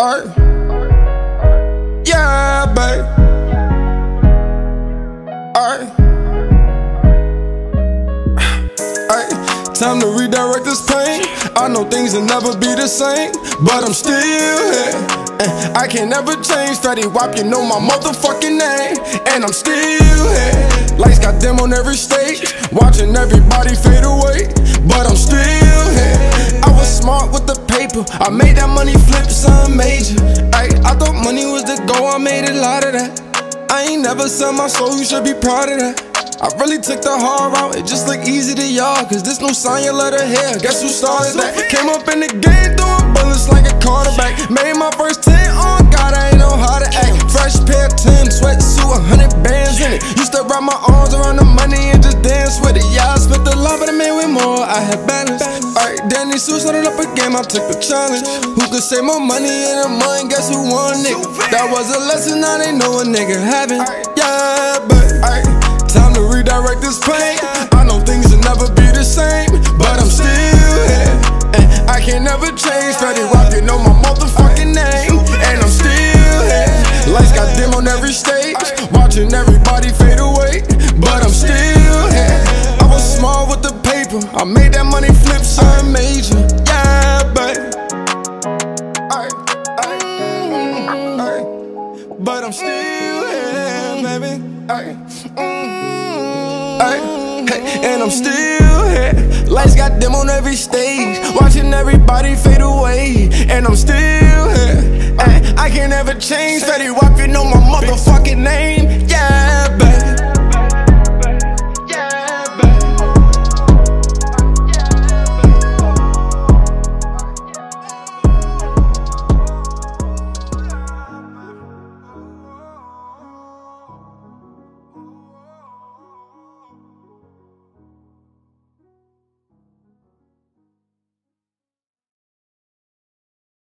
Alright. Yeah, babe. Alright. Alright. Time to redirect this pain. I know things will never be the same, but I'm still here. And I can't never change. Fetty Wap, you know my motherfucking name. And I'm still here. Lights got dim on every stage, watching everybody fade away, but I'm still here. I was smart with the paper, I made that money flip something major. Ay, I thought money was the goal, I made a lot of that. I ain't never sell my soul, you should be proud of that. I really took the hard route, it just look easy to y'all, cause this no sign you let her hear. Guess who started that? Came up in the game throwing bullets like a quarterback. Made my first 10, oh God, I ain't know how to act. Fresh pair of Tim's, sweatsuit, 100 bands in it. Used to wrap my arms around the money and just dance with it. Yeah, I spent the love, but I made way more, I had balance. Alright, Danny Sue started up a game, I took the challenge. Who could save more money in a month? Guess who won, nigga? That was a lesson, now they know a nigga having. Yeah, but alright, time to redirect this pain. I know things will never be the same, but I'm still here. And I can't never change. Fetty Wap, you know my motherfucking name. And I'm still here. Lights got dim on every stage, watching everybody fade away, but I'm still here. I was smart with the paper, I made that money flip something major. Yeah, babe. But I'm still here, baby. And I'm still here. Lights got dim on every stage, watching everybody fade away, and I'm still here. I can't ever change. Fetty Wap, you know my motherfucking name. Yeah.